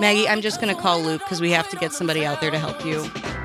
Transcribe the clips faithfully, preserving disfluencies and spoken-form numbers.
Maggie, I'm just going to call Luke because we have to get somebody out there to help you.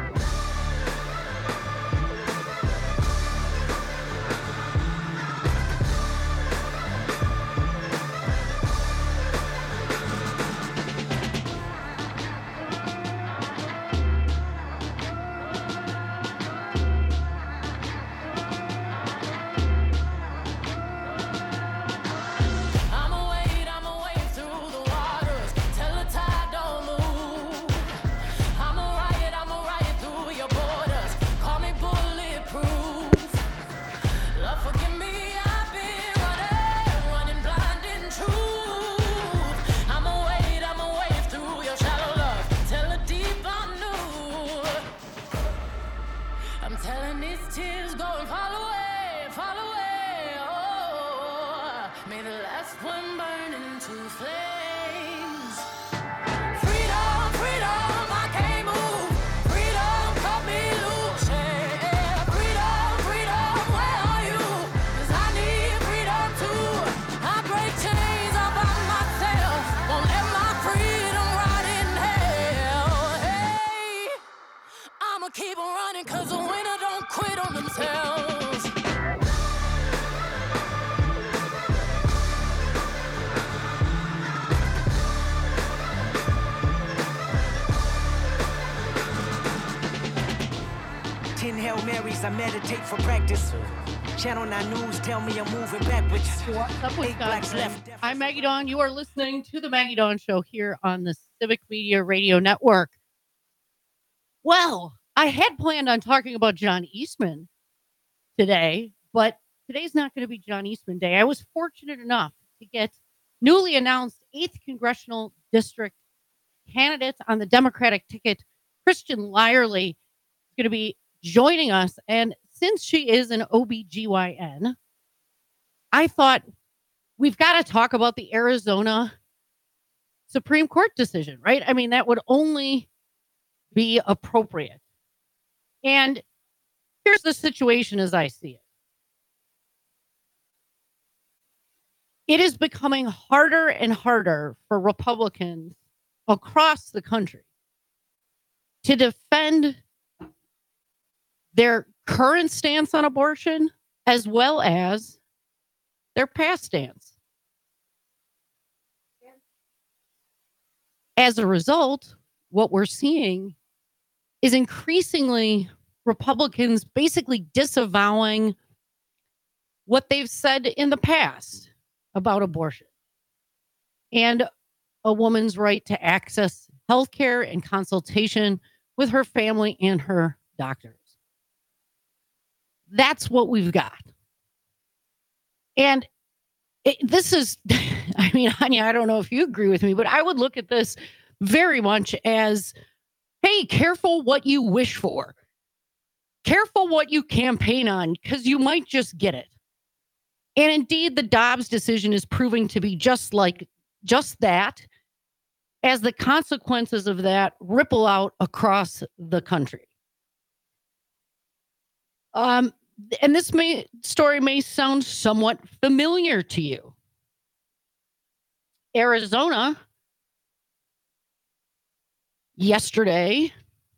Hail Marys, I meditate for practice. Channel nine News tell me I'm moving backwards. What's up, Wisconsin? I'm Maggie Dawn. You are listening to the Maggie Dawn Show here on the Civic Media Radio Network. Well, I had planned on talking about John Eastman today, but today's not going to be John Eastman Day. I was fortunate enough to get newly announced eighth Congressional District candidate on the Democratic ticket, Christian Lyerly, is going to be joining us. And since she is an O B G Y N, I thought we've got to talk about the Arizona Supreme Court decision, right? I mean, that would only be appropriate. And here's the situation as I see it. It is becoming harder and harder for Republicans across the country to defend their current stance on abortion as well as their past stance. As a result, what we're seeing is increasingly Republicans basically disavowing what they've said in the past about abortion and a woman's right to access health care and consultation with her family and her doctors. That's what we've got. And it, this is, I mean, Anya, I don't know if you agree with me, but I would look at this very much as, hey, careful what you wish for. Careful what you campaign on, because you might just get it. And indeed, the Dobbs decision is proving to be just like, just that, as the consequences of that ripple out across the country. Um, and this may story may sound somewhat familiar to you. Arizona, yesterday,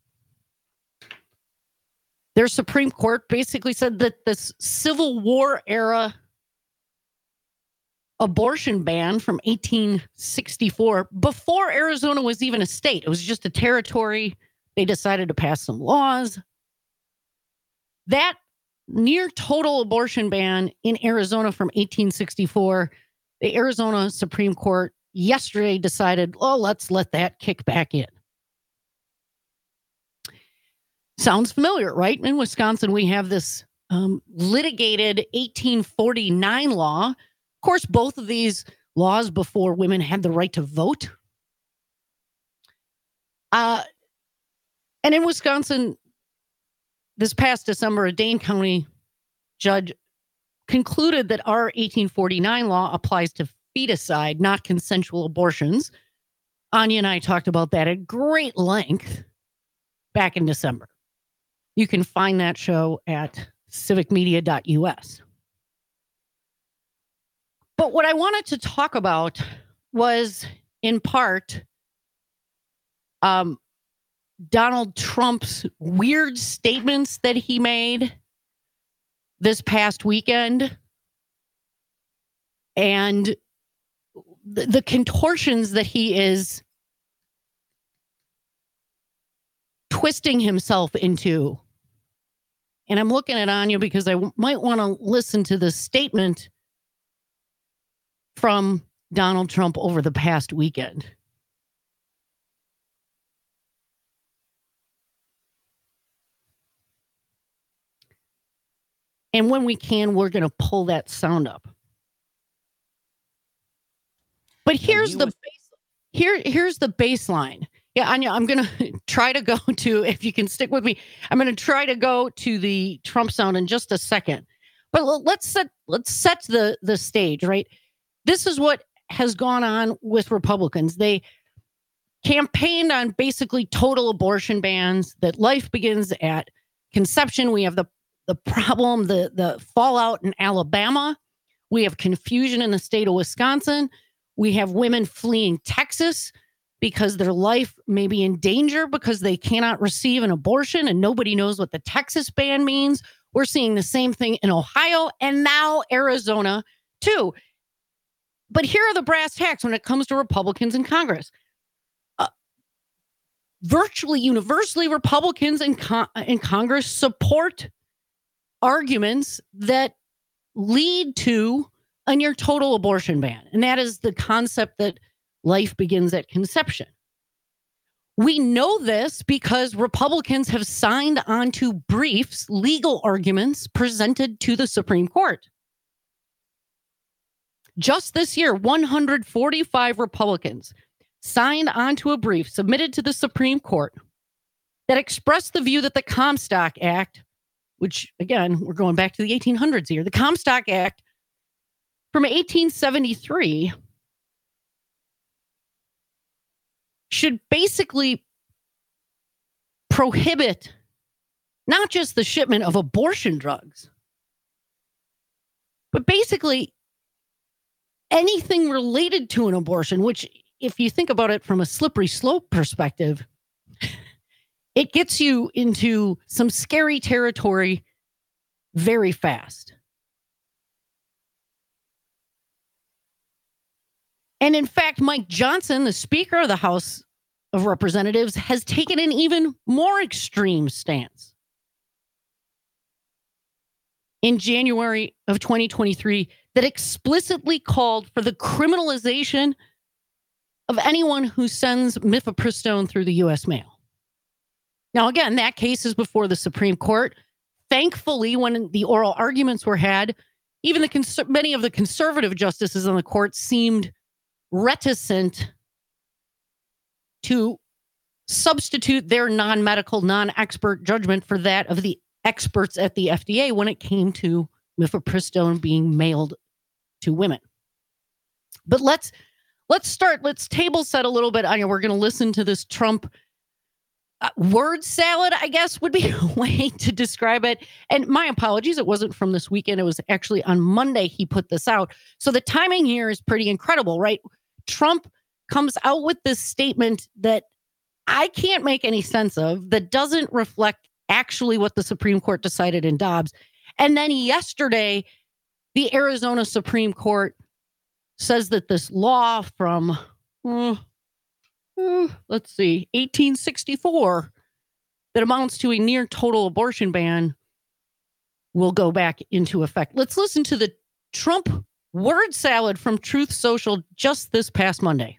their Supreme Court basically said that this Civil War era abortion ban from eighteen sixty-four, before Arizona was even a state, it was just a territory. They decided to pass some laws. That near total abortion ban in Arizona from eighteen sixty-four, the Arizona Supreme Court yesterday decided, oh, let's let that kick back in. Sounds familiar, right? In Wisconsin, we have this um, litigated eighteen forty-nine law. Of course, both of these laws before women had the right to vote. Uh, and in Wisconsin, this past December, a Dane County judge concluded that our eighteen forty-nine law applies to feticide, not consensual abortions. Anya and I talked about that at great length back in December. You can find that show at civic media dot U S. But what I wanted to talk about was, in part, Um, Donald Trump's weird statements that he made this past weekend, and the, the contortions that he is twisting himself into. And I'm looking at Anya because I w- might want to listen to the statement from Donald Trump over the past weekend. And when we can, we're going to pull that sound up. But here's the was- base, here here's the baseline. Yeah, Anya, I'm going to try to go to, if you can stick with me, I'm going to try to go to the Trump sound in just a second. But let's set let's set the the stage, right? This is what has gone on with Republicans. They campaigned on basically total abortion bans, that life begins at conception. We have the the problem, the, the fallout in Alabama. We have confusion in the state of Wisconsin. We have women fleeing Texas because their life may be in danger because they cannot receive an abortion, and nobody knows what the Texas ban means. We're seeing the same thing in Ohio and now Arizona too. But here are the brass tacks when it comes to Republicans in Congress. Uh, virtually universally, Republicans in, con- in Congress support arguments that lead to a near total abortion ban. And that is the concept that life begins at conception. We know this because Republicans have signed onto briefs, legal arguments presented to the Supreme Court. Just this year, one hundred forty-five Republicans signed onto a brief submitted to the Supreme Court that expressed the view that the Comstock Act, which, again, we're going back to the eighteen hundreds here, the Comstock Act from eighteen seventy-three should basically prohibit not just the shipment of abortion drugs, but basically anything related to an abortion, which, if you think about it from a slippery slope perspective, it gets you into some scary territory very fast. And in fact, Mike Johnson, the Speaker of the House of Representatives, has taken an even more extreme stance. In January of twenty twenty-three, that explicitly called for the criminalization of anyone who sends mifepristone through the U S mail. Now, again, that case is before the Supreme Court. Thankfully, when the oral arguments were had, even the cons- many of the conservative justices on the court seemed reticent to substitute their non-medical, non-expert judgment for that of the experts at the F D A when it came to mifepristone being mailed to women. But let's let's start. Let's table set a little bit. Anya, we're going to listen to this Trump uh, word salad, I guess would be a way to describe it. And my apologies, it wasn't from this weekend. It was actually on Monday he put this out. So the timing here is pretty incredible, right? Trump comes out with this statement that I can't make any sense of, that doesn't reflect actually what the Supreme Court decided in Dobbs. And then yesterday, the Arizona Supreme Court says that this law from, uh, uh, let's see, eighteen sixty-four, that amounts to a near total abortion ban will go back into effect. Let's listen to the Trump word salad from Truth Social just this past Monday.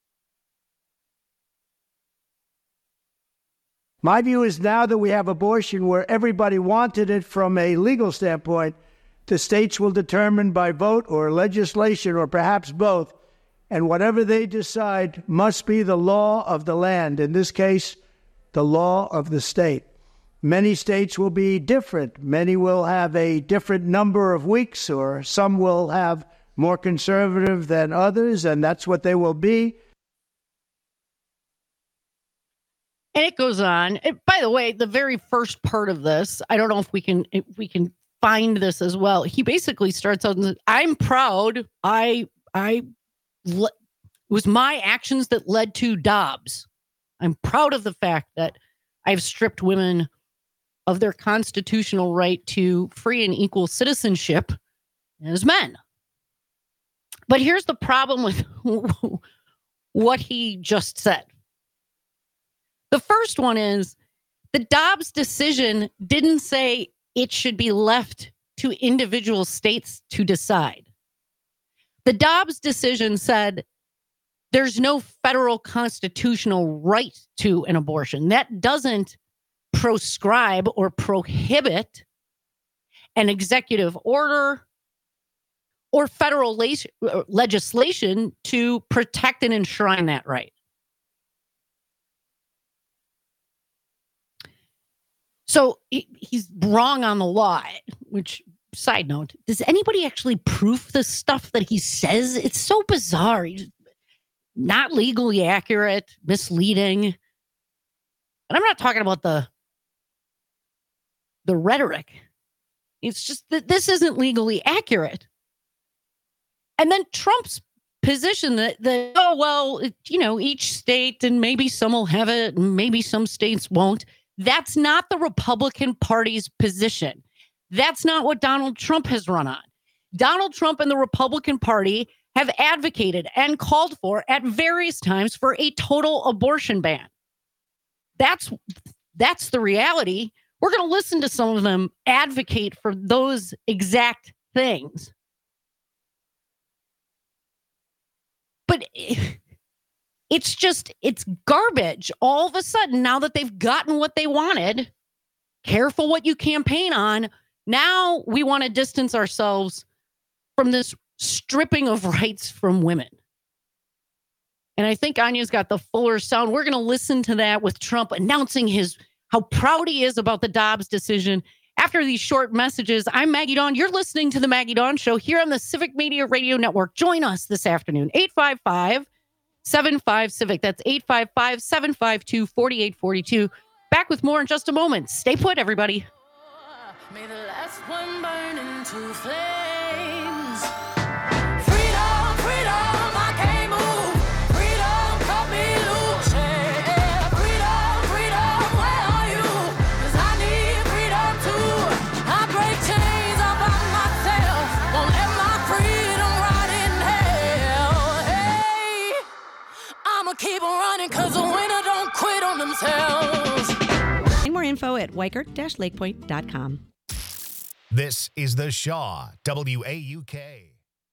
My view is now that we have abortion where everybody wanted it from a legal standpoint, the states will determine by vote or legislation or perhaps both, and whatever they decide must be the law of the land, in this case, the law of the state. Many states will be different. Many will have a different number of weeks, or some will have more conservative than others, and that's what they will be. And it goes on. It, by the way, the very first part of this, I don't know if we can if we can find this as well. He basically starts out and says, I'm proud. I I le- it was my actions that led to Dobbs. I'm proud of the fact that I've stripped women of their constitutional right to free and equal citizenship as men. But here's the problem with what he just said. The first one is the Dobbs decision didn't say it should be left to individual states to decide. The Dobbs decision said there's no federal constitutional right to an abortion. That doesn't proscribe or prohibit an executive order or federal le- legislation to protect and enshrine that right. So he, he's wrong on the law, which, side note, does anybody actually proof the stuff that he says? It's so bizarre. He's not legally accurate, misleading. And I'm not talking about the, the rhetoric. It's just that this isn't legally accurate. And then Trump's position that, that oh, well, it, you know, each state and maybe some will have it and maybe some states won't. That's not the Republican Party's position. That's not what Donald Trump has run on. Donald Trump and the Republican Party have advocated and called for at various times for a total abortion ban. That's that's the reality. We're going to listen to some of them advocate for those exact things. But it's just, it's garbage. All of a sudden, now that they've gotten what they wanted, careful what you campaign on. Now we want to distance ourselves from this stripping of rights from women. And I think Anya's got the fuller sound. We're going to listen to that with Trump announcing his how proud he is about the Dobbs decision. After these short messages, I'm Maggie Dawn. You're listening to The Maggie Dawn Show here on the Civic Media Radio Network. Join us this afternoon, eight five five, seven five, CIVIC. That's eight five five, seven five two, four eight four two. Back with more in just a moment. Stay put, everybody. May the last one burn into flames. Freedom, freedom, I can't move. Freedom, cut me loose. Yeah. Freedom, freedom, where are you? 'Cause I need freedom too. I break chains all by myself. Won't let my freedom rot in hell. Hey, I'ma keep on running 'cause the winner don't quit on themselves. More info at weichert dash lakepoint dot com. This is The Shaw, W A U K.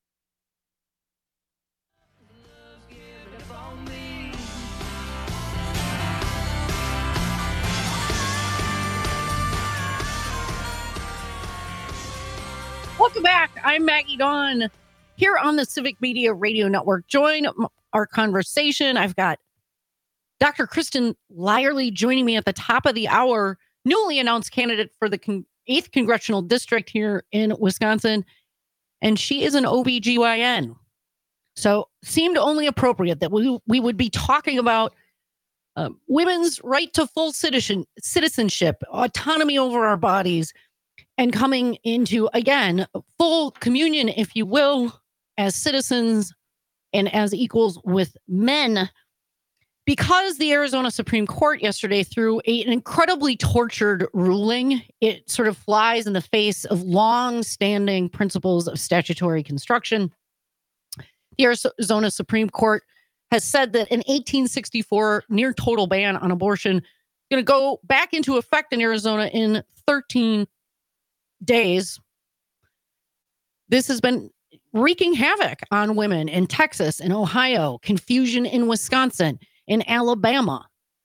Welcome back. I'm Maggie Dawn here on the Civic Media Radio Network. Join our conversation. I've got Doctor Kristen Lyerly joining me at the top of the hour, newly announced candidate for the con- eighth Congressional District here in Wisconsin. And she is an O B G Y N. So seemed only appropriate that we, we would be talking about uh, women's right to full citizen, citizenship, autonomy over our bodies, and coming into, again, full communion, if you will, as citizens and as equals with men. Because the Arizona Supreme Court yesterday threw a, an incredibly tortured ruling, it sort of flies in the face of long-standing principles of statutory construction. The Arizona Supreme Court has said that an eighteen sixty-four near total ban on abortion is going to go back into effect in Arizona in thirteen days. This has been wreaking havoc on women in Texas and Ohio, confusion in Wisconsin, in Alabama.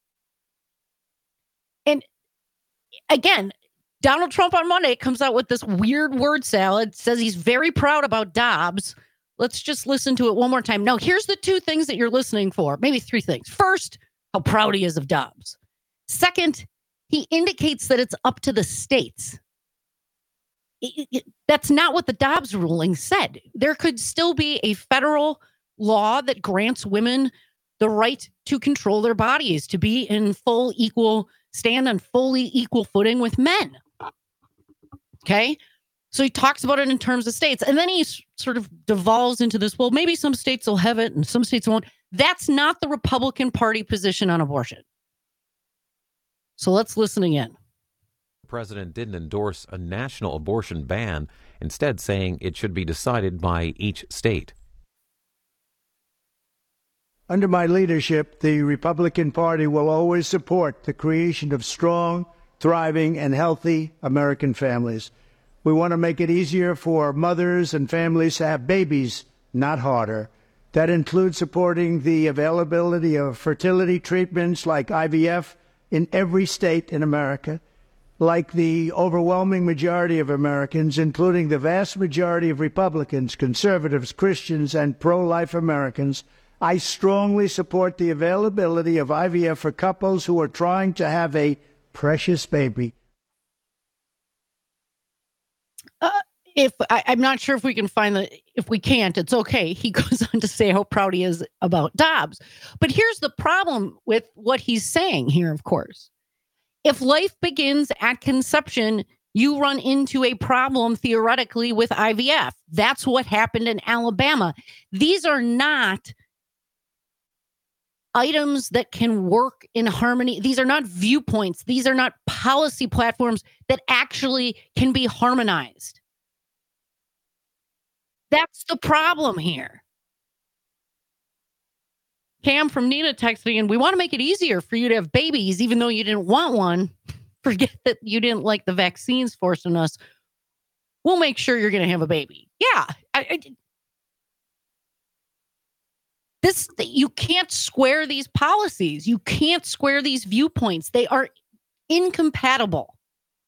And again, Donald Trump on Monday comes out with this weird word salad, says he's very proud about Dobbs. Let's just listen to it one more time. Now, here's the two things that you're listening for, maybe three things. First, how proud he is of Dobbs. Second, he indicates that it's up to the states. It, it, that's not what the Dobbs ruling said. There could still be a federal law that grants women the right to control their bodies, to be in full equal, stand on fully equal footing with men. Okay? So he talks about it in terms of states. And then he sort of devolves into this, well, maybe some states will have it and some states won't. That's not the Republican Party position on abortion. So let's listen again. The president didn't endorse a national abortion ban, instead saying it should be decided by each state. Under my leadership, the Republican Party will always support the creation of strong, thriving, and healthy American families. We want to make it easier for mothers and families to have babies, not harder. That includes supporting the availability of fertility treatments like I V F in every state in America. Like the overwhelming majority of Americans, including the vast majority of Republicans, conservatives, Christians, and pro-life Americans, I strongly support the availability of I V F for couples who are trying to have a precious baby. Uh, if I, I'm not sure if we can find the, if we can't, it's okay. He goes on to say how proud he is about Dobbs. But here's the problem with what he's saying here, of course. If life begins at conception, you run into a problem theoretically with I V F. That's what happened in Alabama. These are not items that can work in harmony. These are not viewpoints. These are not policy platforms that actually can be harmonized. That's the problem here. Cam from Nina texting, and we want to make it easier for you to have babies, even though you didn't want one. Forget that you didn't like the vaccines forcing us. We'll make sure you're going to have a baby. Yeah. I, I, this, you can't square these policies. You can't square these viewpoints. They are incompatible.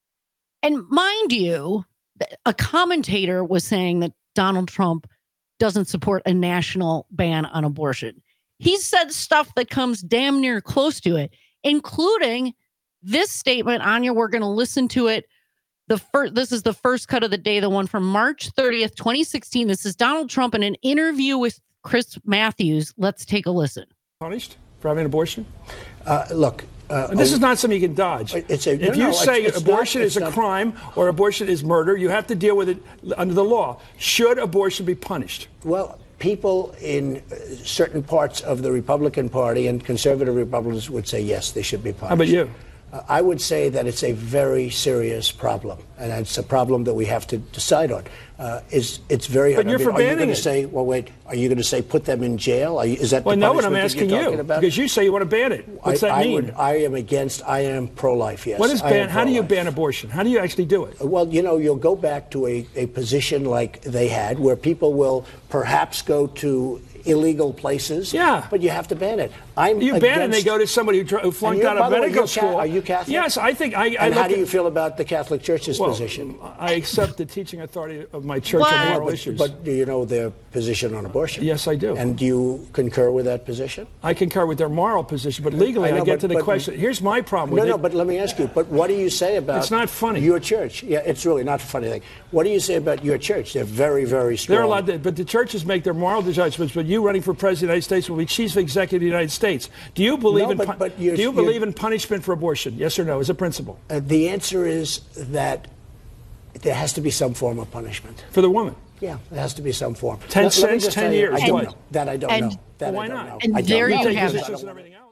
And mind you, a commentator was saying that Donald Trump doesn't support a national ban on abortion. He said stuff that comes damn near close to it, including this statement. Anya, we're going to listen to it. The first, this is the first cut of the day, the one from March thirtieth, twenty sixteen. This is Donald Trump in an interview with Chris Matthews. Let's take a listen. Punished for having an abortion? Uh, look. Uh, this is not something you can dodge. It's a, if no, you no, say it's, it's abortion not, is a not, crime or abortion is murder, you have to deal with it under the law. Should abortion be punished? Well, people in certain parts of the Republican Party and conservative Republicans would say, yes, they should be punished. How about you? Uh, I would say that it's a very serious problem, and it's a problem that we have to decide on. Uh, is it's very hard. But you're I mean, for are you banning going it. to say, well, wait, are you going to say put them in jail? Are you, is that well, the no, what punishment I'm asking that you're talking you, about? because you say you want to ban it. What's I, that I mean? Would, I am against, I am pro-life, yes. What is I ban? How do you pro-life. ban abortion? How do you actually do it? Well, you know, you'll go back to a, a position like they had where people will perhaps go to illegal places. Yeah. But you have to ban it. I'm you against, ban it and they go to somebody who, tr- who flunked out of medical school. Ca- are you Catholic? Yes, I think I. I and how do at, you feel about the Catholic Church's well, position? I accept the teaching authority of my church What? on moral but, issues. But do you know their position on abortion? Yes, I do. And do you concur with that position? I concur with their moral position, but legally, I, I, know, I get but, to the but, question. Here's my problem no, with no, it. No, but let me ask you. But what do you say about? It's not funny. Your church? Yeah, it's really not a funny thing. What do you say about your church? They're very, very strong. They're allowed to, but the churches make their moral judgments. But you running for president of the United States will be chief executive of the United States. Do you believe no, in? But, but do you you're, believe you're, in punishment for abortion? Yes or no? As a principle. Uh, the answer is that there has to be some form of punishment for the woman. Yeah, there has to be some form. Ten let, cents, let ten you, years. I don't what? know. That I don't and, know. That well, why I don't not? know. And I don't there know. you have it. And everything else.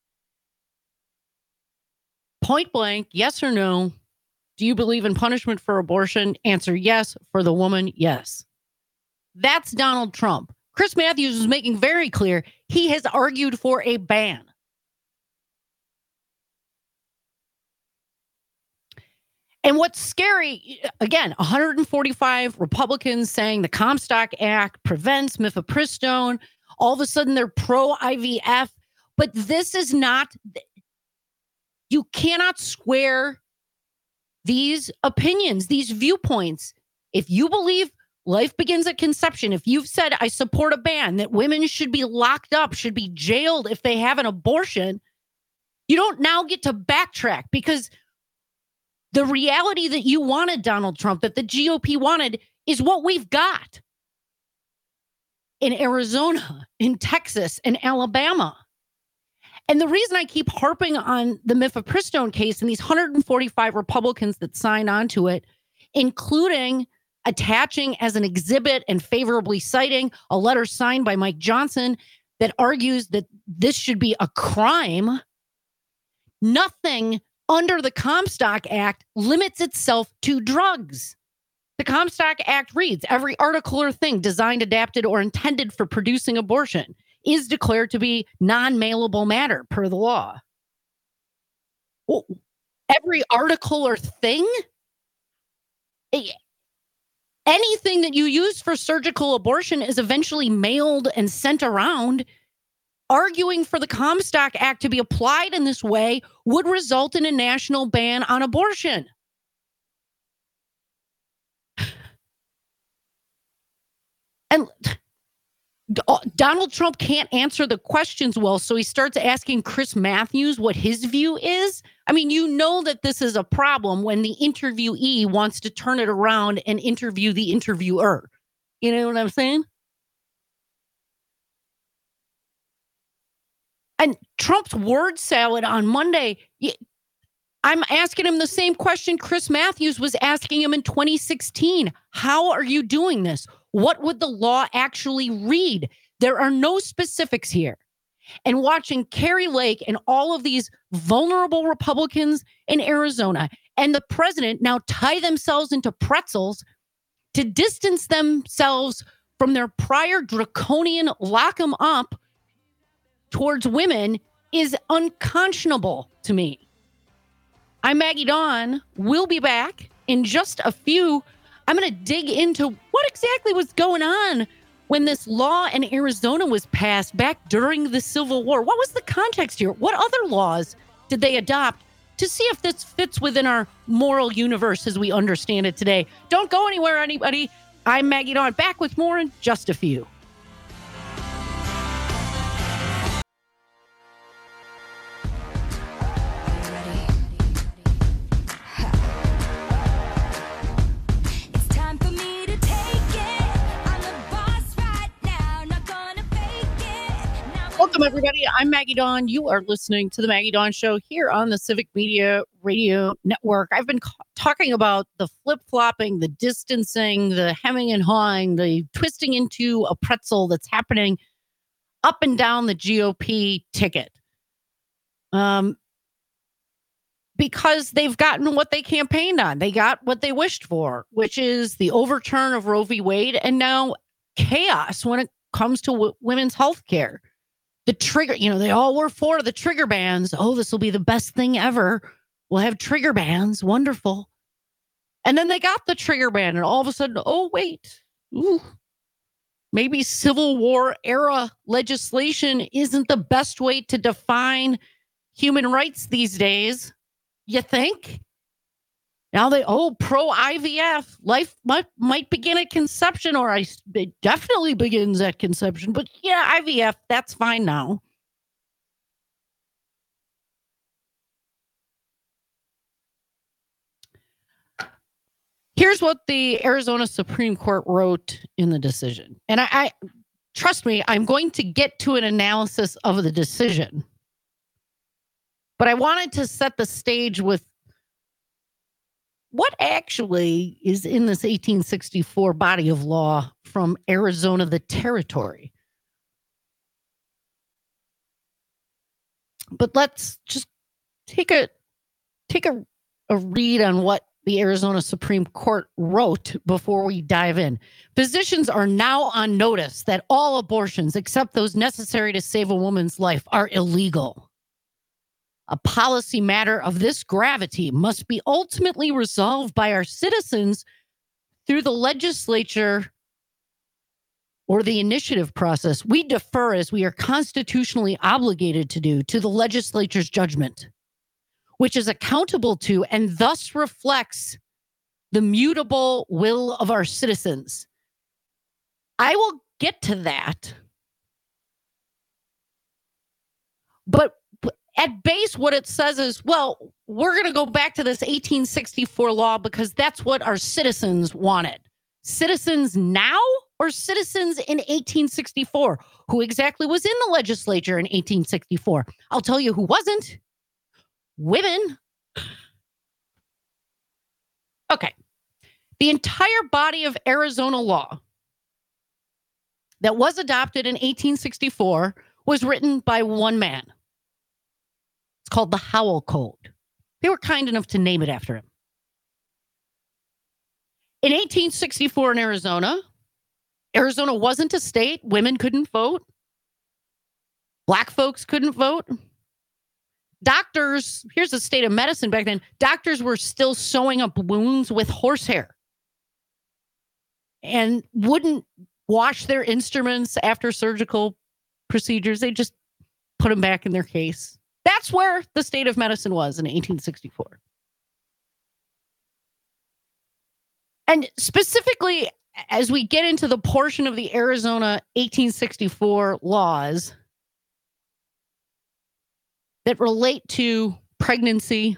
Point blank, yes or no? Do you believe in punishment for abortion? Answer yes. For the woman, yes. That's Donald Trump. Chris Matthews was making very clear he has argued for a ban. And what's scary, again, one hundred forty-five Republicans saying the Comstock Act prevents mifepristone. All of a sudden, they're pro-I V F. But this is not, you cannot square these opinions, these viewpoints. If you believe life begins at conception, if you've said, I support a ban, that women should be locked up, should be jailed if they have an abortion, you don't now get to backtrack, because the reality that you wanted, Donald Trump, that the G O P wanted, is what we've got in Arizona, in Texas, and Alabama. And the reason I keep harping on the mifepristone case and these one hundred forty-five Republicans that signed onto it, including attaching as an exhibit and favorably citing a letter signed by Mike Johnson that argues that this should be a crime, nothing under the Comstock Act limits itself to drugs. The Comstock Act reads, every article or thing designed, adapted, or intended for producing abortion is declared to be non-mailable matter per the law. Well, every article or thing? Anything that you use for surgical abortion is eventually mailed and sent around. Arguing for the Comstock Act to be applied in this way would result in a national ban on abortion. And Donald Trump can't answer the questions well, so he starts asking Chris Matthews what his view is. I mean, you know that this is a problem when the interviewee wants to turn it around and interview the interviewer. You know what I'm saying? And Trump's word salad on Monday, I'm asking him the same question Chris Matthews was asking him in twenty sixteen. How are you doing this? What would the law actually read? There are no specifics here. And watching Kari Lake and all of these vulnerable Republicans in Arizona and the president now tie themselves into pretzels to distance themselves from their prior draconian lock them up towards women is unconscionable to me. I'm Maggie Dawn. We'll be back in just a few. I'm going to dig into what exactly was going on when this law in Arizona was passed back during the Civil War. What was the context here? What other laws did they adopt to see if this fits within our moral universe as we understand it today? Don't go anywhere, anybody. I'm Maggie Dawn. Back with more in just a few. Welcome, everybody. I'm Maggie Dawn. You are listening to the Maggie Dawn Show here on the Civic Media Radio Network. I've been ca- talking about the flip-flopping, the distancing, the hemming and hawing, the twisting into a pretzel that's happening up and down the G O P ticket. Um, because they've gotten what they campaigned on. They got what they wished for, which is the overturn of Roe v. Wade and now chaos when it comes to w- women's health care. The trigger, you know, they all were for the trigger bans. Oh, this will be the best thing ever. We'll have trigger bans. Wonderful. And then they got the trigger ban, and all of a sudden, oh, wait. Ooh, maybe Civil War era legislation isn't the best way to define human rights these days. You think? Now they, oh, pro I V F. Life might, might begin at conception, or I, it definitely begins at conception. But yeah, I V F, that's fine now. Here's what the Arizona Supreme Court wrote in the decision. And I, I trust me, I'm going to get to an analysis of the decision. But I wanted to set the stage with what actually is in this eighteen sixty-four body of law from Arizona, the territory. But let's just take a take a, a read on what the Arizona Supreme Court wrote before we dive in. Physicians are now on notice that all abortions, except those necessary to save a woman's life, are illegal. A policy matter of this gravity must be ultimately resolved by our citizens through the legislature or the initiative process. We defer, as we are constitutionally obligated to do, to the legislature's judgment, which is accountable to and thus reflects the mutable will of our citizens. I will get to that. But at base, what it says is, well, we're going to go back to this eighteen sixty-four law because that's what our citizens wanted. Citizens now or citizens in eighteen sixty-four? Who exactly was in the legislature in eighteen sixty-four? I'll tell you who wasn't. Women. Okay. The entire body of Arizona law that was adopted in eighteen sixty-four was written by one man. It's called the Howell Code. They were kind enough to name it after him. In eighteen sixty-four in Arizona, Arizona wasn't a state. Women couldn't vote. Black folks couldn't vote. Doctors, here's the state of medicine back then. Doctors were still sewing up wounds with horsehair and wouldn't wash their instruments after surgical procedures. They just put them back in their case. That's where the state of medicine was in eighteen sixty-four. And specifically, as we get into the portion of the Arizona eighteen sixty-four laws that relate to pregnancy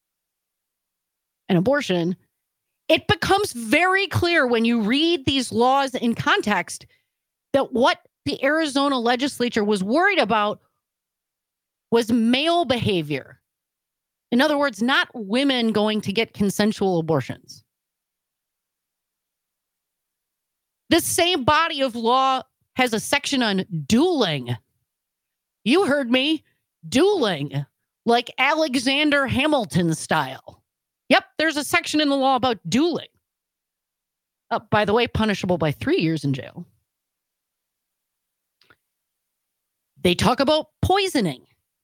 and abortion, it becomes very clear when you read these laws in context that what the Arizona legislature was worried about was male behavior. In other words, not women going to get consensual abortions. This same body of law has a section on dueling. You heard me, dueling, like Alexander Hamilton style. Yep, there's a section in the law about dueling. Uh, by the way, punishable by three years in jail. They talk about poisoning.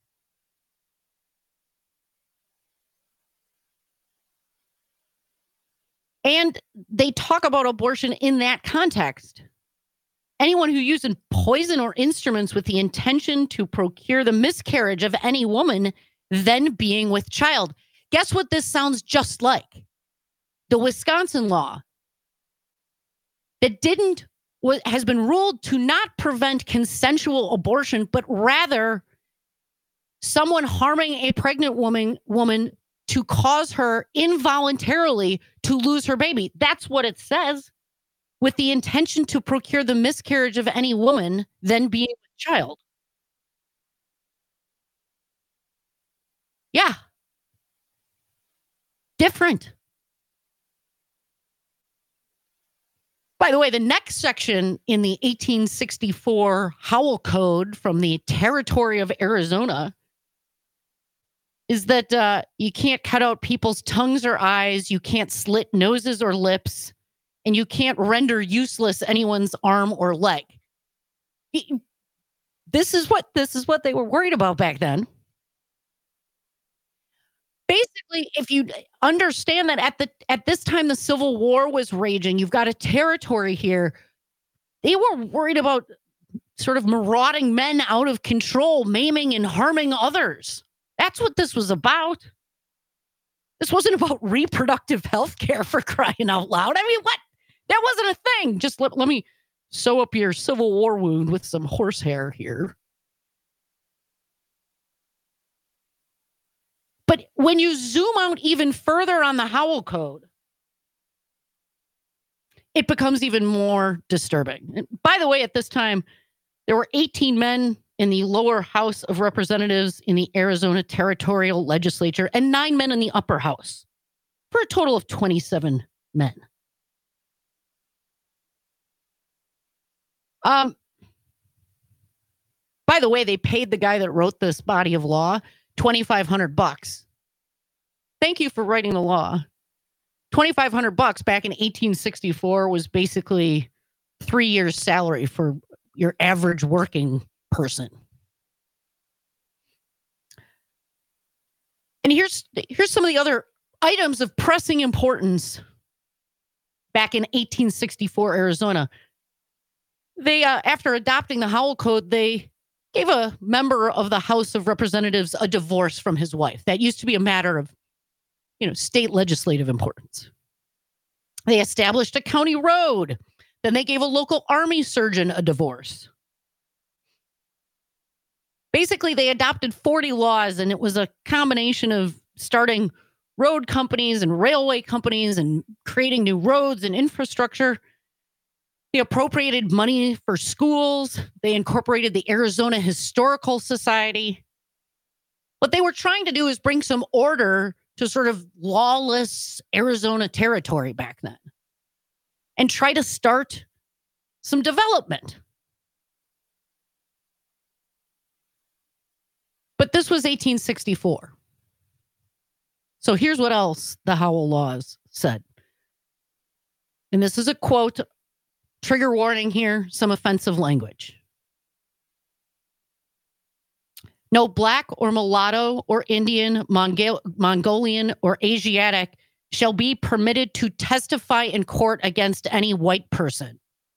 And they talk about abortion in that context. Anyone who uses poison or instruments with the intention to procure the miscarriage of any woman, then being with child. Guess what this sounds just like? The Wisconsin law that didn't, has been ruled to not prevent consensual abortion, but rather someone harming a pregnant woman, woman to cause her involuntarily to lose her baby. That's what it says. With the intention to procure the miscarriage of any woman, then being with child. Yeah. Different. By the way, the next section in the eighteen sixty-four Howell Code from the territory of Arizona is that uh, you can't cut out people's tongues or eyes, you can't slit noses or lips, and you can't render useless anyone's arm or leg. This is what this is what they were worried about back then. Basically, if you understand that at the at this time the Civil War was raging, you've got a territory here. They were worried about sort of marauding men out of control, maiming and harming others. That's what this was about. This wasn't about reproductive health care, for crying out loud. I mean, what? That wasn't a thing. Just let, let me sew up your Civil War wound with some horsehair here. But when you zoom out even further on the Howell Code, it becomes even more disturbing. And by the way, at this time, there were eighteen men in the lower House of Representatives in the Arizona Territorial Legislature and nine men in the upper house, for a total of twenty-seven men. Um, by the way, they paid the guy that wrote this body of law twenty-five hundred bucks. Thank you for writing the law. twenty-five hundred bucks back in eighteen sixty-four was basically three years' salary for your average working person. And here's here's some of the other items of pressing importance back in eighteen sixty-four Arizona. They, uh, after adopting the Howell Code, they gave a member of the House of Representatives a divorce from his wife. That used to be a matter of, you know, state legislative importance. They established a county road. Then they gave a local army surgeon a divorce. Basically, they adopted forty laws, and it was a combination of starting road companies and railway companies and creating new roads and infrastructure. They appropriated money for schools. They incorporated the Arizona Historical Society. What they were trying to do is bring some order to sort of lawless Arizona territory back then and try to start some development. But this was eighteen sixty-four. So here's what else the Howell laws said. And this is a quote, trigger warning here, some offensive language. No black or mulatto or Indian, Mongol- Mongolian or Asiatic shall be permitted to testify in court against any white person.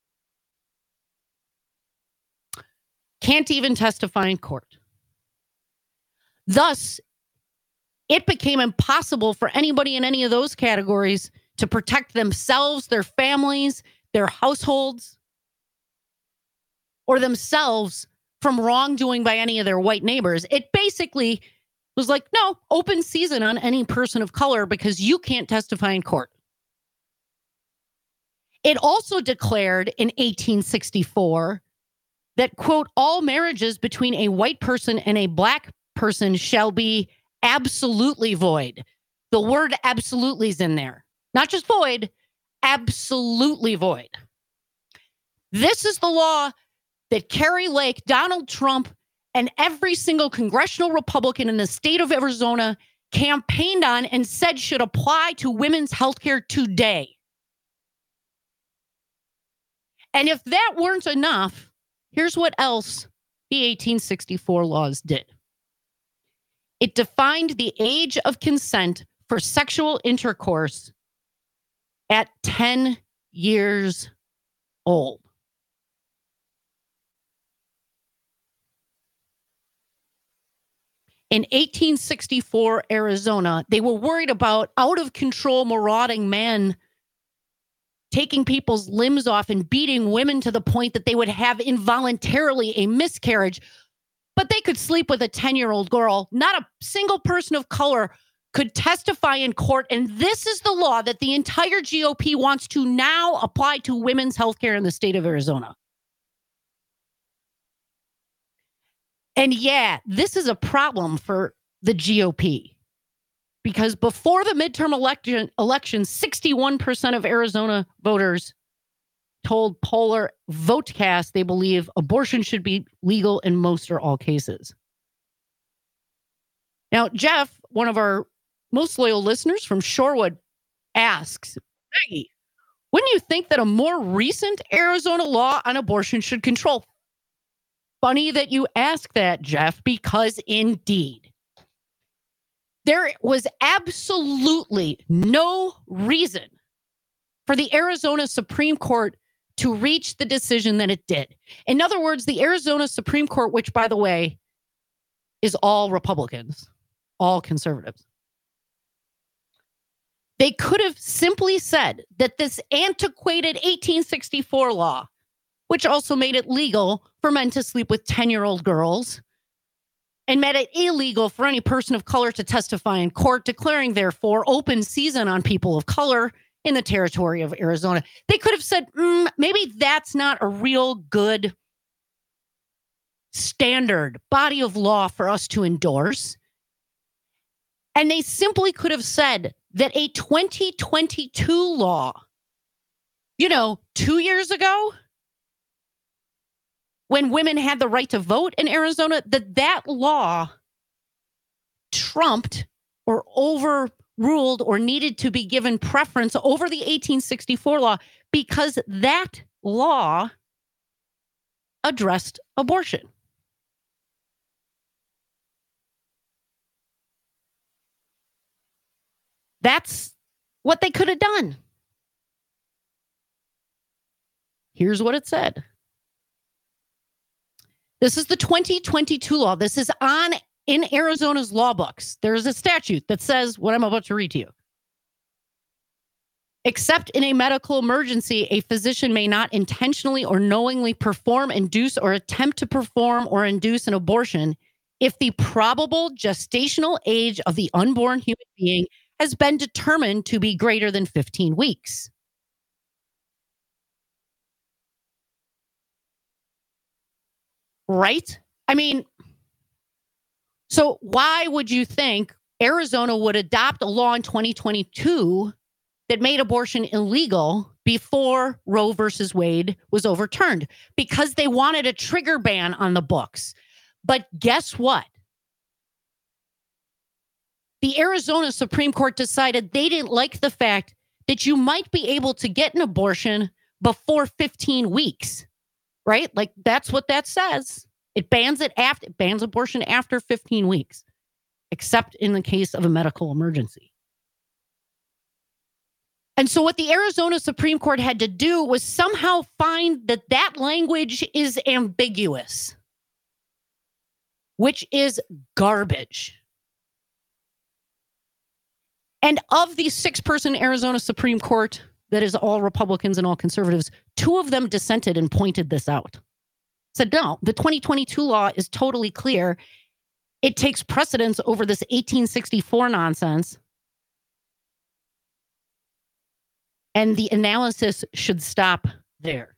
Can't even testify in court. Thus, it became impossible for anybody in any of those categories to protect themselves, their families, their households, or themselves from wrongdoing by any of their white neighbors. It basically was like, no, open season on any person of color because you can't testify in court. It also declared in eighteen sixty-four that, quote, all marriages between a white person and a black person shall be absolutely void. The word absolutely is in there. Not just void, absolutely void. This is the law that Kari Lake, Donald Trump, and every single congressional Republican in the state of Arizona campaigned on and said should apply to women's health care today. And if that weren't enough, here's what else the eighteen sixty-four laws did. It defined the age of consent for sexual intercourse at ten years old. In eighteen sixty-four, Arizona, they were worried about out-of-control marauding men taking people's limbs off and beating women to the point that they would have involuntarily a miscarriage, but they could sleep with a ten-year-old girl. Not a single person of color could testify in court, and this is the law that the entire G O P wants to now apply to women's health care in the state of Arizona. And yeah, this is a problem for the G O P because before the midterm election, election, sixty-one percent of Arizona voters told Polar Votecast they believe abortion should be legal in most or all cases. Now, Jeff, one of our most loyal listeners from Shorewood, asks, Maggie, wouldn't you think that a more recent Arizona law on abortion should control? Funny that you ask that, Jeff, because indeed, there was absolutely no reason for the Arizona Supreme Court to reach the decision that it did. In other words, the Arizona Supreme Court, which, by the way, is all Republicans, all conservatives, they could have simply said that this antiquated eighteen sixty-four law, which also made it legal for men to sleep with ten-year-old girls and made it illegal for any person of color to testify in court, declaring, therefore, open season on people of color in the territory of Arizona. They could have said, mm, maybe that's not a real good standard body of law for us to endorse. And they simply could have said that a twenty twenty-two law, you know, two years ago, when women had the right to vote in Arizona, that that law trumped or overruled or needed to be given preference over the eighteen sixty-four law because that law addressed abortion. That's what they could have done. Here's what it said. This is the twenty twenty-two law. This is on in Arizona's law books. There is a statute that says what I'm about to read to you. Except in a medical emergency, a physician may not intentionally or knowingly perform, induce, or attempt to perform or induce an abortion if the probable gestational age of the unborn human being has been determined to be greater than fifteen weeks. Right? I mean, so why would you think Arizona would adopt a law in twenty twenty-two that made abortion illegal before Roe versus Wade was overturned? Because they wanted a trigger ban on the books. But guess what? the Arizona Supreme Court decided they didn't like the fact that you might be able to get an abortion before fifteen weeks, right? Like that's what that says. It bans it after, it bans abortion after fifteen weeks, except in the case of a medical emergency. And so what the Arizona Supreme Court had to do was somehow find that that language is ambiguous, which is garbage. And of the six-person Arizona Supreme Court that is all Republicans and all conservatives, two of them dissented and pointed this out. Said, no, the twenty twenty-two law is totally clear. It takes precedence over this eighteen sixty-four nonsense. And the analysis should stop there.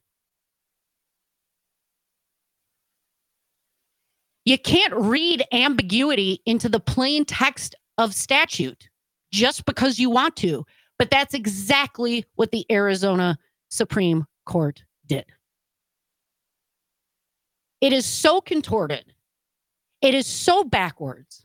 You can't read ambiguity into the plain text of statute just because you want to. But that's exactly what the Arizona Supreme Court did. It is so contorted. It is so backwards.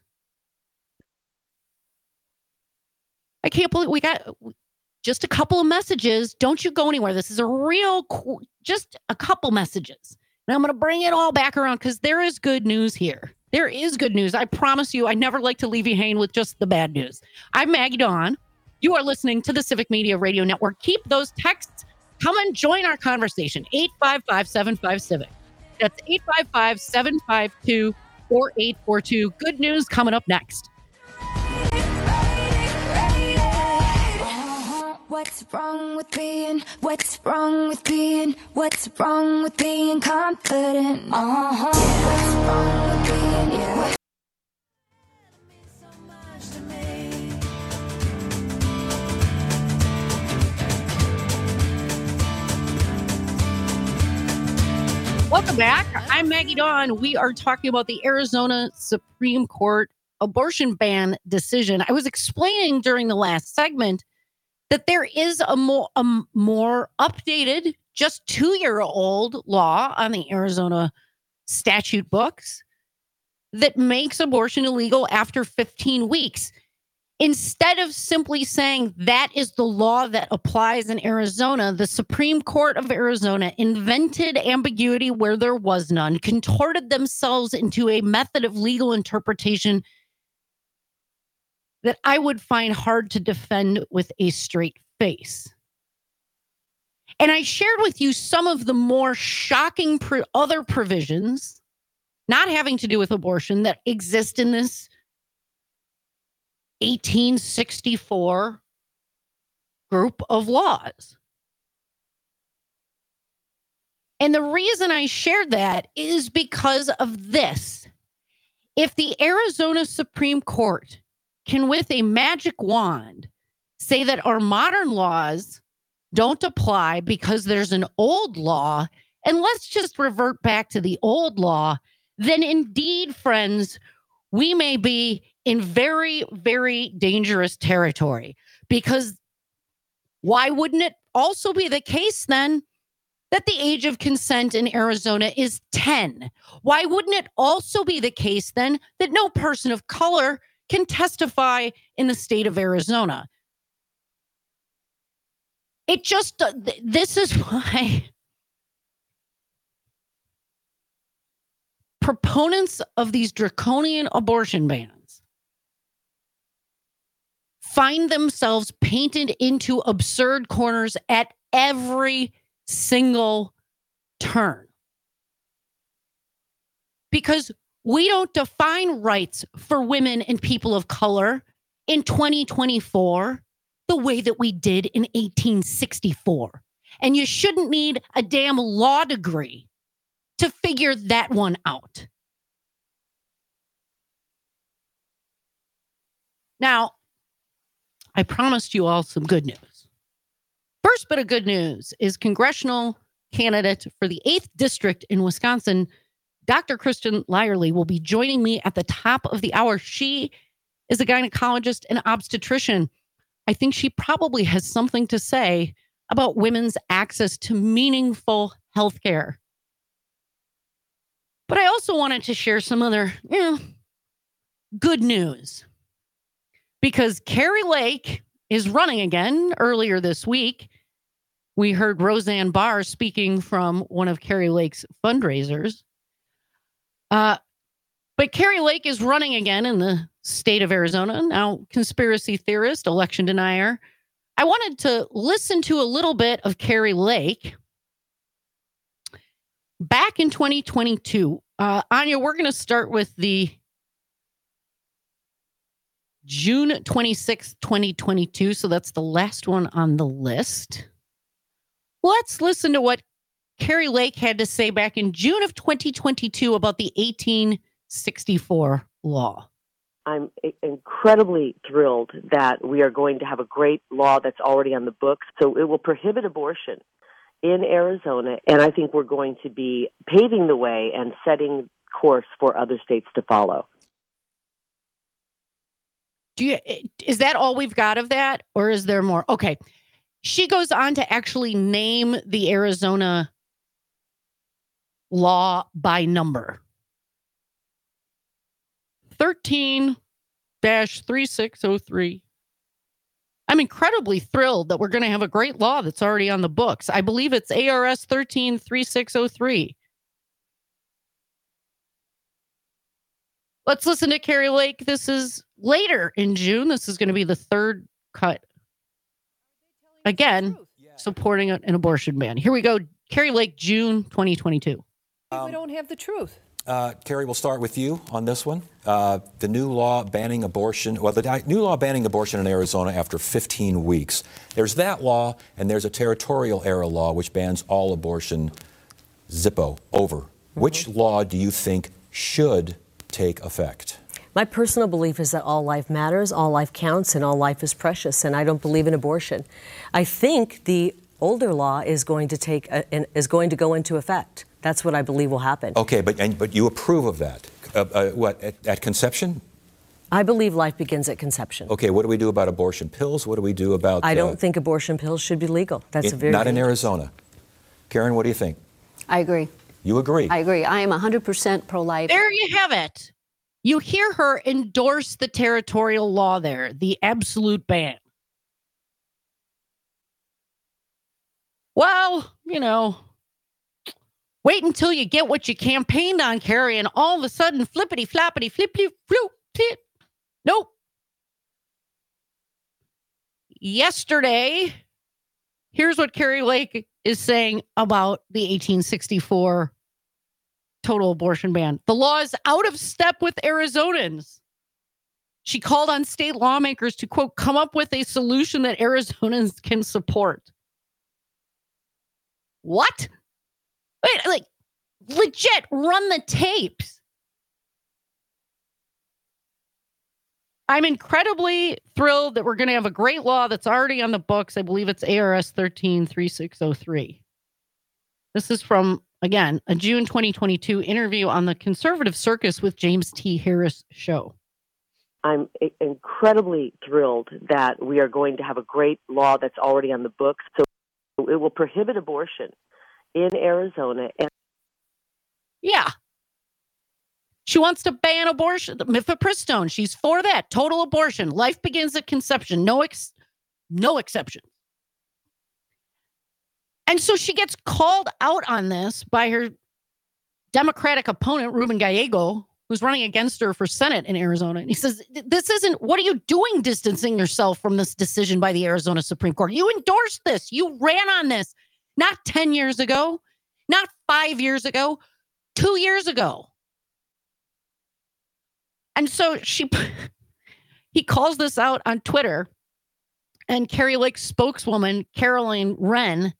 I can't believe we got just a couple of messages. Don't you go anywhere. This is a real, just a couple messages. And I'm going to bring it all back around because there is good news here. There is good news. I promise you, I never like to leave you hanging with just the bad news. I'm Maggie Dawn. You are listening to the Civic Media Radio Network. Keep those texts. Come and join our conversation. eight five five, seven five, civic. That's eight five five, seven five two, four eight four two. Good news coming up next. What's wrong with being, what's wrong with being, what's wrong with being confident? Uh-huh. Yeah. What's wrong with being, yeah. Welcome back. I'm Maggie Dawn. We are talking about the Arizona Supreme Court abortion ban decision. I was explaining during the last segment that there is a more, a more updated, just two-year-old law on the Arizona statute books that makes abortion illegal after fifteen weeks. Instead of simply saying that is the law that applies in Arizona, the Supreme Court of Arizona invented ambiguity where there was none, contorted themselves into a method of legal interpretation that I would find hard to defend with a straight face. And I shared with you some of the more shocking pro- other provisions, not having to do with abortion, that exist in this eighteen sixty-four group of laws. And the reason I shared that is because of this. If the Arizona Supreme Court can, with a magic wand, say that our modern laws don't apply because there's an old law, and let's just revert back to the old law, then indeed, friends, we may be in very, very dangerous territory. Because why wouldn't it also be the case then that the age of consent in Arizona is ten? Why wouldn't it also be the case then that no person of color can testify in the state of Arizona? It just, uh, th- this is why proponents of these draconian abortion bans find themselves painted into absurd corners at every single turn. Because we don't define rights for women and people of color in twenty twenty-four the way that we did in eighteen sixty-four. And you shouldn't need a damn law degree to figure that one out. Now, I promised you all some good news. First bit of good news is congressional candidate for the eighth district in Wisconsin, Doctor Kristen Lyerly, will be joining me at the top of the hour. She is a gynecologist and obstetrician. I think she probably has something to say about women's access to meaningful health care. But I also wanted to share some other, you know, good news. because Kari Lake is running again. Earlier this week, we heard Roseanne Barr speaking from one of Kari Lake's fundraisers. Uh, but Kari Lake is running again in the state of Arizona. Now, conspiracy theorist, election denier. I wanted to listen to a little bit of Kari Lake back in twenty twenty-two. Uh, Anya, we're going to start with the June twenty-sixth, twenty twenty-two. So that's the last one on the list. Let's listen to what Kari Lake had to say back in June of twenty twenty-two about the eighteen sixty-four law. I'm incredibly thrilled that we are going to have a great law that's already on the books. So it will prohibit abortion in Arizona, and I think we're going to be paving the way and setting course for other states to follow. Do you, is that all we've got of that, or is there more? Okay. She goes on to actually name the Arizona law by number. thirteen dash thirty-six oh three. I'm incredibly thrilled that we're going to have a great law that's already on the books. I believe it's A R S thirteen thirty-six oh three. Let's listen to Kari Lake. This is later in June. This is going to be the third cut. Again, supporting an abortion ban. Here we go. Kari Lake, June twenty twenty-two. Um, we don't have the truth. Uh, Kari, we'll start with you on this one. Uh, the new law banning abortion, well, the new law banning abortion in Arizona after fifteen weeks. There's that law, and there's a territorial era law which bans all abortion. Zippo, over. Mm-hmm. Which law do you think should take effect? My personal belief is that all life matters, all life counts, and all life is precious, and I don't believe in abortion. I think the older law is going to take a, is going to go into effect. That's what I believe will happen. Okay, but and, but you approve of that? Uh, uh, what at, at conception? I believe life begins at conception. Okay, what do we do about abortion pills? What do we do about? I don't uh, think abortion pills should be legal. That's in, a very not in dangerous. Arizona. Karen, what do you think? I agree. You agree? I agree. I am one hundred percent pro-life. There you have it. You hear her endorse the territorial law there, the absolute ban. Well, you know, wait until you get what you campaigned on, Kari, and all of a sudden, flippity, floppity, flippity, floop, tit. Nope. Yesterday, here's what Kari Lake is saying about the eighteen sixty-four total abortion ban. The law is out of step with Arizonans. She called on state lawmakers to, quote, come up with a solution that Arizonans can support. What? Wait, like, legit, run the tapes. I'm incredibly thrilled that we're going to have a great law that's already on the books. I believe it's A R S thirteen thirty-six oh three. This is from, again, a June twenty twenty-two interview on the Conservative Circus with James T. Harris show. I'm incredibly thrilled that we are going to have a great law that's already on the books. So it will prohibit abortion in Arizona. And- yeah. She wants to ban abortion. Mifepristone. She's for that. Total abortion. Life begins at conception. No, ex- no exceptions. And so she gets called out on this by her Democratic opponent, Ruben Gallego, who's running against her for Senate in Arizona. And he says, this isn't, what are you doing distancing yourself from this decision by the Arizona Supreme Court? You endorsed this. You ran on this not ten years ago, not five years ago, two years ago. And so she, he calls this out on Twitter, and Kari Lake's spokeswoman, Caroline Wren,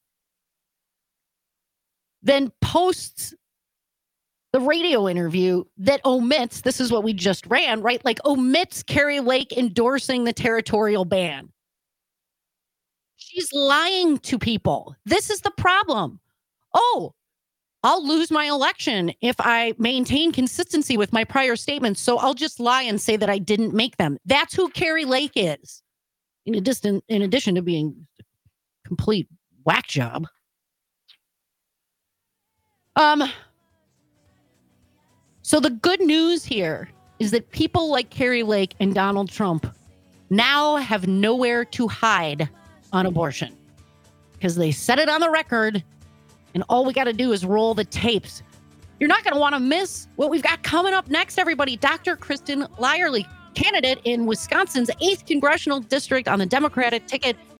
then posts the radio interview that omits, this is what we just ran, right? Like omits Kari Lake endorsing the territorial ban. She's lying to people. This is the problem. Oh, I'll lose my election if I maintain consistency with my prior statements, so I'll just lie and say that I didn't make them. That's who Kari Lake is. In addition, in addition to being a complete whack job. Um. So the good news here is that people like Kari Lake and Donald Trump now have nowhere to hide on abortion because they said it on the record, and all we got to do is roll the tapes. You're not going to want to miss what we've got coming up next, everybody. Doctor Kristen Lyerly, candidate in Wisconsin's eighth Congressional District on the Democratic ticket.